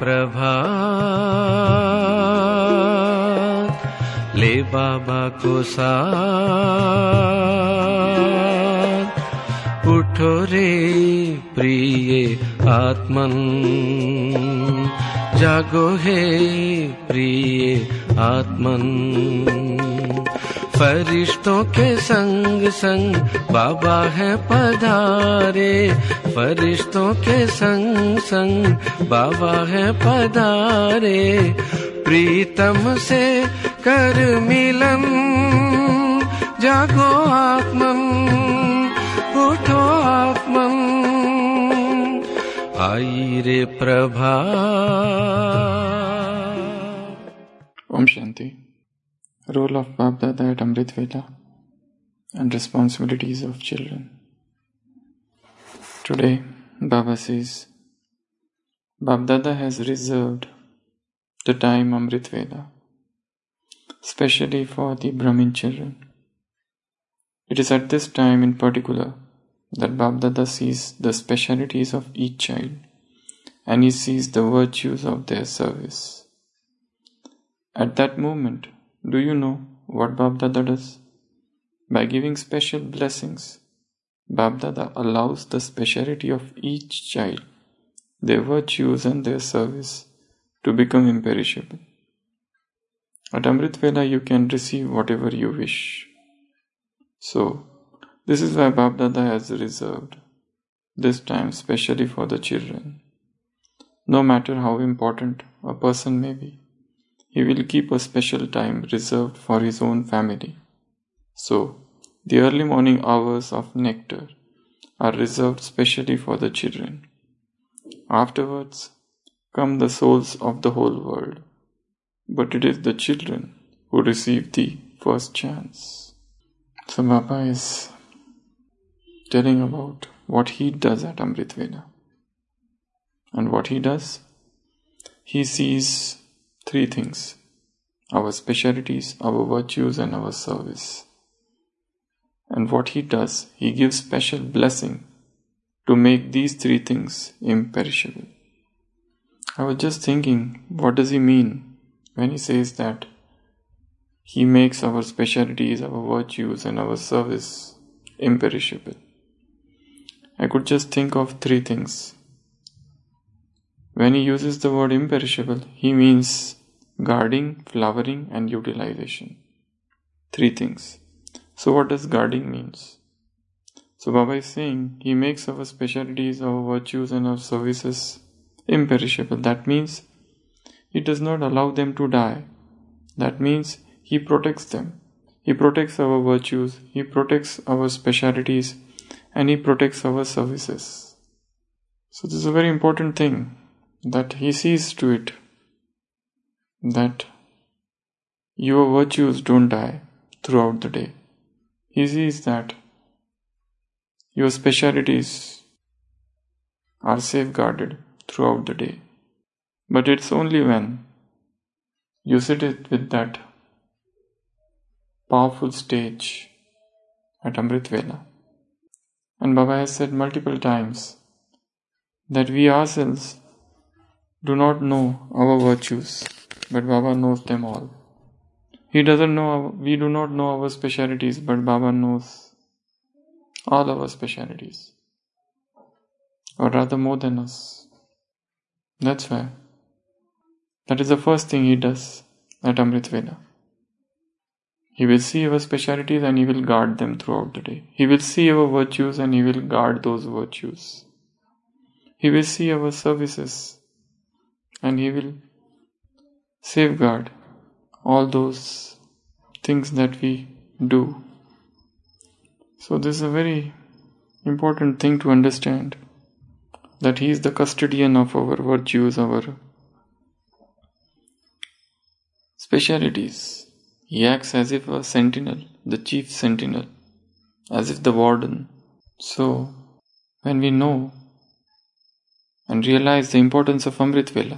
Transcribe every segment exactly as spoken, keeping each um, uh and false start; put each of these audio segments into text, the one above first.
प्रभात, ले बाबा को साथ, उठो रे प्रिय आत्मन, जागो हे प्रिय आत्मन। फरिश्तों के संग संग बाबा है पधारे, फरिश्तों के संग संग बाबा है पधारे। प्रीतम से कर मिलन, जागो आत्मन, उठो आत्मन, आई रे प्रभात। Om Shanti. Role of Bap Dada at Amrit Vela and responsibilities of children. Today, Baba says, Bap Dada has reserved the time Amrit Vela, specially for the Brahmin children. It is at this time in particular that Bap Dada sees the specialities of each child and he sees the virtues of their service. At that moment, do you know what Bap Dada does? By giving special blessings, Bap Dada allows the speciality of each child, their virtues and their service to become imperishable. At Amrit Vela you can receive whatever you wish. So, this is why Bap Dada has reserved this time specially for the children. No matter how important a person may be, he will keep a special time reserved for his own family. So, the early morning hours of nectar are reserved specially for the children. Afterwards come the souls of the whole world, but it is the children who receive the first chance. So Baba is telling about what he does at Amrit Vela. And what he does? He sees three things: our specialities, our virtues and our service. And what he does, he gives special blessing to make these three things imperishable. I was just thinking, what does he mean when he says that he makes our specialities, our virtues and our service imperishable? I could just think of three things. When he uses the word imperishable, he means guarding, flowering and utilization. Three things. So what does guarding means? So Baba is saying he makes our specialties, our virtues and our services imperishable. That means he does not allow them to die. That means he protects them. He protects our virtues, he protects our specialities and he protects our services. So this is a very important thing, that he sees to it that your virtues don't die throughout the day. He sees that your specialities are safeguarded throughout the day. But it's only when you sit it with that powerful stage at Amrit Vela. And Baba has said multiple times that we ourselves do not know our virtues, but Baba knows them all. He doesn't know, our, we do not know our specialities, but Baba knows all our specialities, or rather more than us. That's why that is the first thing he does at Amrit Vela. He will see our specialities and he will guard them throughout the day. He will see our virtues and he will guard those virtues. He will see our services and he will safeguard all those things that we do. So this is a very important thing to understand, that he is the custodian of our virtues, our specialities. He acts as if a sentinel, the chief sentinel, as if the warden. So, when we know and realize the importance of Amrit Vela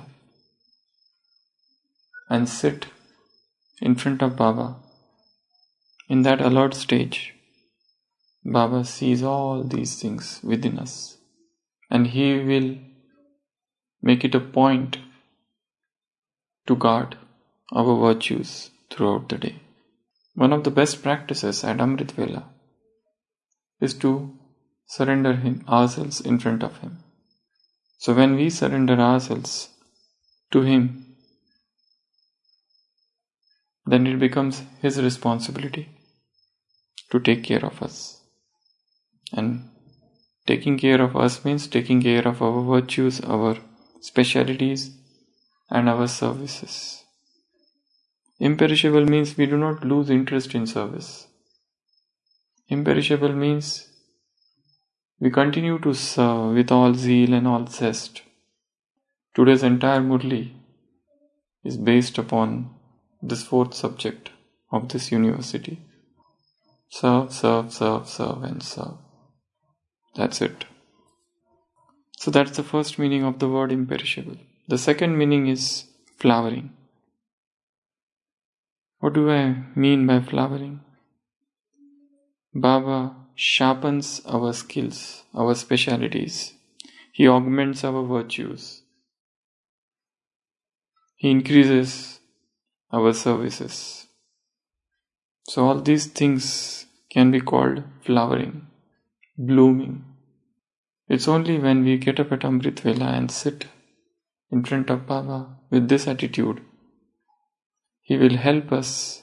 and sit in front of Baba in that alert stage, Baba sees all these things within us and he will make it a point to guard our virtues throughout the day. One of the best practices at Amrit Vela is to surrender him, ourselves in front of Him. So when we surrender ourselves to Him, then it becomes His responsibility to take care of us. And taking care of us means taking care of our virtues, our specialities, and our services. Imperishable means we do not lose interest in service. Imperishable means we continue to serve with all zeal and all zest. Today's entire Murli is based upon this fourth subject of this university. Serve, serve, serve, serve and serve. That's it. So that's the first meaning of the word imperishable. The second meaning is flowering. What do I mean by flowering? Baba sharpens our skills, our specialities. He augments our virtues. He increases our services. So all these things can be called flowering, blooming. It's only when we get up at Amrit Vela and sit in front of Baba with this attitude, He will help us.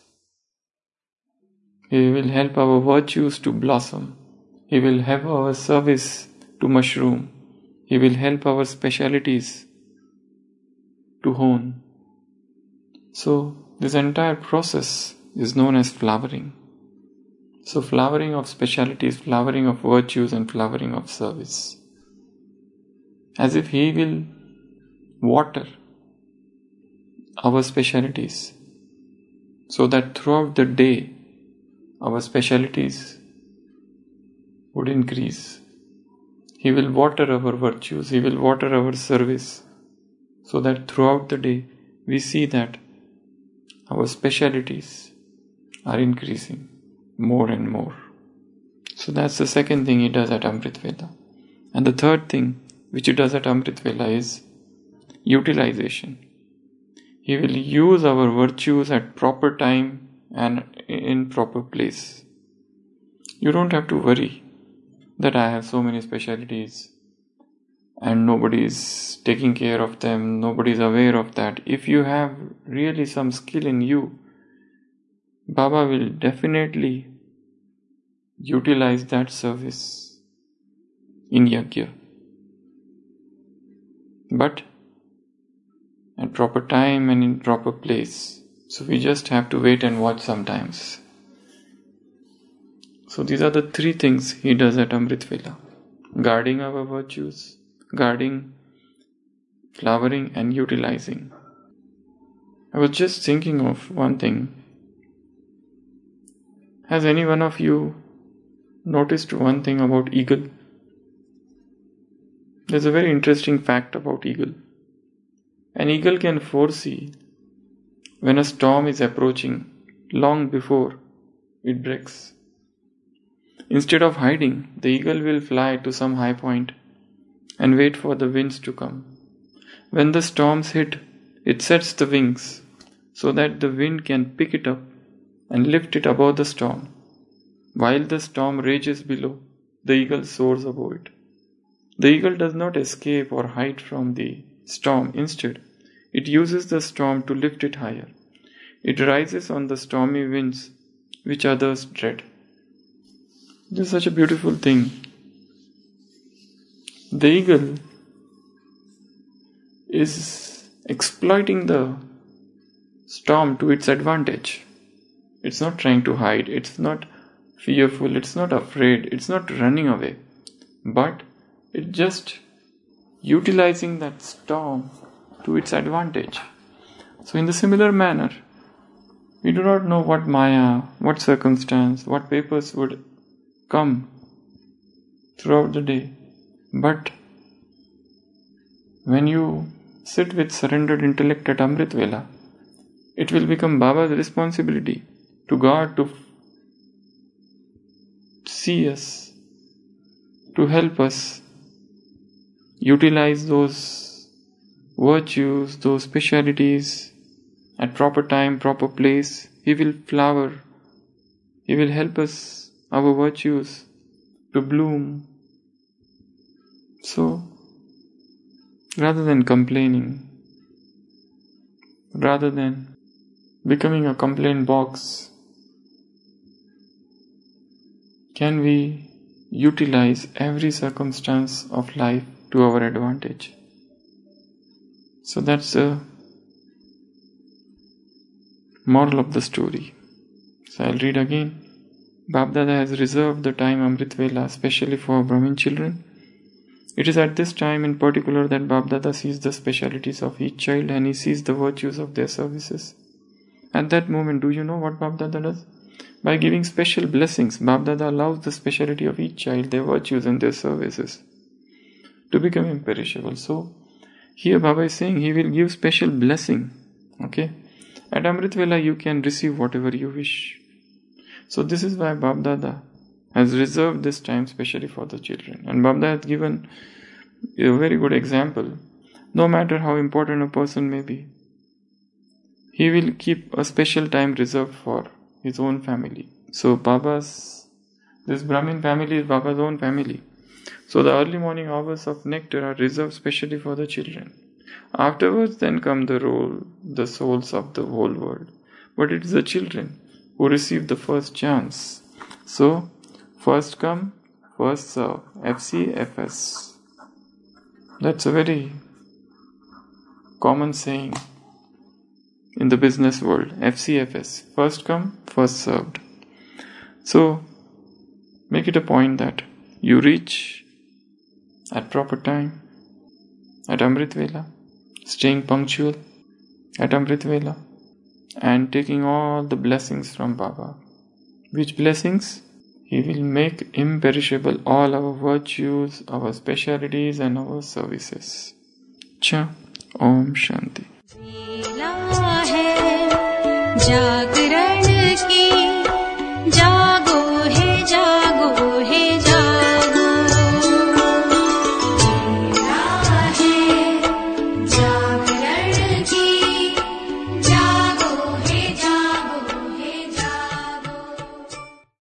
He will help our virtues to blossom. He will help our service to mushroom. He will help our specialities to hone. So this entire process is known as flowering. So flowering of specialities, flowering of virtues and flowering of service. As if He will water our specialities so that throughout the day our specialities would increase. He will water our virtues, He will water our service so that throughout the day we see that our specialities are increasing more and more. So that's the second thing He does at Amrit Vela. And the third thing which He does at Amrit Vela is utilization. He will use our virtues at proper time and in proper place. You don't have to worry that I have so many specialties and nobody is taking care of them, nobody is aware of that. If you have really some skill in you, Baba will definitely utilize that service in Yajna. But at proper time and in proper place. So we just have to wait and watch sometimes. So these are the three things He does at Amrit Vela. Guarding our virtues, guarding, flowering and utilizing. I was just thinking of one thing. Has any one of you noticed one thing about eagle? There's a very interesting fact about eagle. An eagle can foresee when a storm is approaching long before it breaks. Instead of hiding, the eagle will fly to some high point and wait for the winds to come. When the storms hit, it sets the wings so that the wind can pick it up and lift it above the storm. While the storm rages below, the eagle soars above it. The eagle does not escape or hide from the storm. Instead, it uses the storm to lift it higher. It rises on the stormy winds which others dread. This is such a beautiful thing. The eagle is exploiting the storm to its advantage. It's not trying to hide, it's not fearful, it's not afraid, it's not running away, but it's just utilizing that storm to its advantage. So in the similar manner, we do not know what Maya, what circumstance, what papers would come throughout the day. But when you sit with surrendered intellect at Amrit Vela, it will become Baba's responsibility to guard, to see us, to help us utilize those virtues, those specialities at proper time, proper place, He will flower. He will help us, our virtues, to bloom. So, rather than complaining, rather than becoming a complaint box, can we utilize every circumstance of life to our advantage? So that's the moral of the story. So I'll read again. Bapdada has reserved the time Amrit Vela specially for Brahmin children. It is at this time in particular that Bapdada sees the specialities of each child and he sees the virtues of their services. At that moment, do you know what Bapdada does? By giving special blessings, Bapdada allows the speciality of each child, their virtues and their services to become imperishable. So, here Baba is saying he will give special blessing. Okay? At Amrit Vela you can receive whatever you wish. So this is why Bapdada has reserved this time specially for the children. And Bapdada has given a very good example. No matter how important a person may be, he will keep a special time reserved for his own family. So Baba's, this Brahmin family is Baba's own family. So the early morning hours of nectar are reserved specially for the children. Afterwards then come the role, the souls of the whole world. But it is the children who receive the first chance. So, first come, first serve. F C F S. That's a very common saying in the business world. F C F S. First come, first served. So, make it a point that you reach at proper time, at Amrit Vela, staying punctual at Amrit Vela, and taking all the blessings from Baba. Which blessings? He will make imperishable all our virtues, our specialities and our services. Cha, Om Shanti. जागरण की जा